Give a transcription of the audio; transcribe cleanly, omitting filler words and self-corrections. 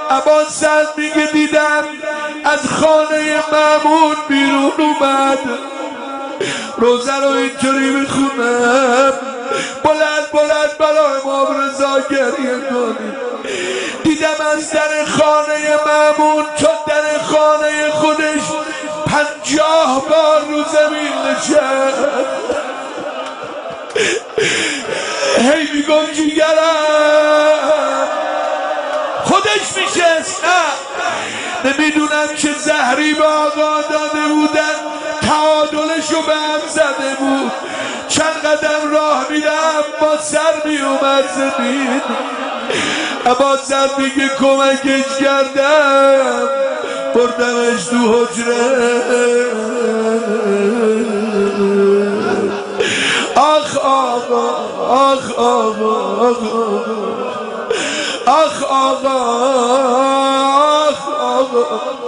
ابوالسعد میگه دیدم از خانه مأمون بیرون اومد، روزه رو اینطوری میخونم، بلند بلند برای امام رضا گریه کنیم. دیدم از در خانه مأمون تا در خانه خودش 50 بار رو زمین نشست. هی میگم جیگرم خودش میشست. نه نمیدونم چه زهری به آقا داده بودن، تعادلشو به هم زده بود. چند قدم راه میرم با سر میومد زمین. ابوالسعد میگه کمکش کردم، بردمش تو حجره. آخ آقا آخ آقا آخ آقا آخ آقا.